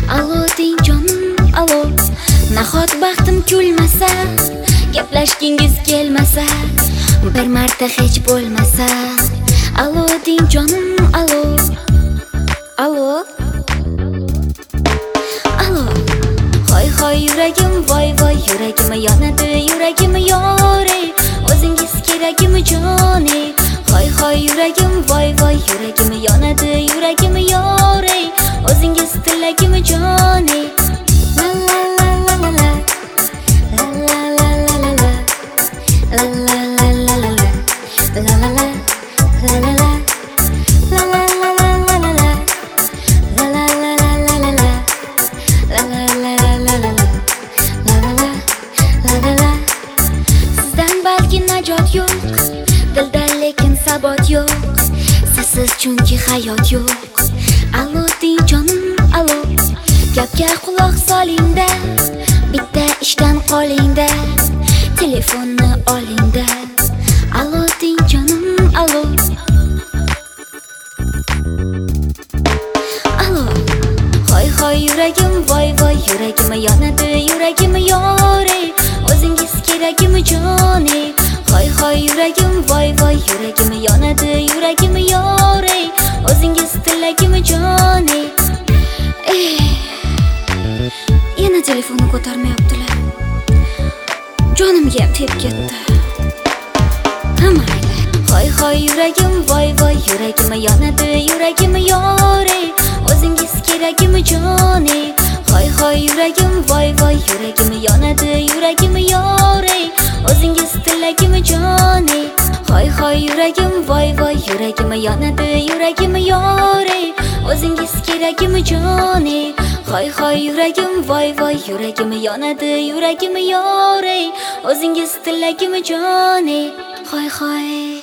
Alo deng jonim, alo. Nahot baxtim kulmasa, gaplashgingiz kelmasa, bir marta hech bo'lmasa. Alo deng jonim, alo. Alo. Alo. Hoy hoy yuragim, voy voy yuragim yonadi, yuragim yore. O'zingiz kerakmi joni? Hoy hoy yuragim, voy voy yuragim yonadi, yuragim yore. O'zingiz tilagim joni. La la la la la la. La la la la la la. La la la la la la. La la la. La la la. La la la la la la la. La la la la la la la. La la la la la la la. La la la. La la la. Sizdan balki najot yo'q, dilda lekin sabot yo'q. Sizsiz chunki hayot yo'q. Alo deng jonim, alo. Gapga quloq solingda, bitta ishdan qolingda, telefonni olingda. Alo deng jonim, alo. Alo. Hoy hoy yuragim, voy voy yuragim yonadi, yuragim yore. O'zingiz kerakmi joni? Hoy hoy yuragim, voy voy yuragim yonadi, yuragim yore. O'zingiz tilagim joni. Yana telefonni ko'tarmayaptilar. Jonimga ham tegib ketdi. Mayli. Hoy hoy yuragim, voy voy yuragim yonadi, yuragim yore. O'zingiz kerakmi joni? Hoy hoy yuragim, voy voy yuragim yonadi, yuragim yore. O'zingiz tilagim joni. Hoy hoy yuragim, voy voy yuragim yonadi, yuragim yore. O'zingiz kerakmi joni? Hoy hoy yuragim, voy voy yuragim yonadi, yuragim yore. O'zingiz tilagim joni. Hoy hoy.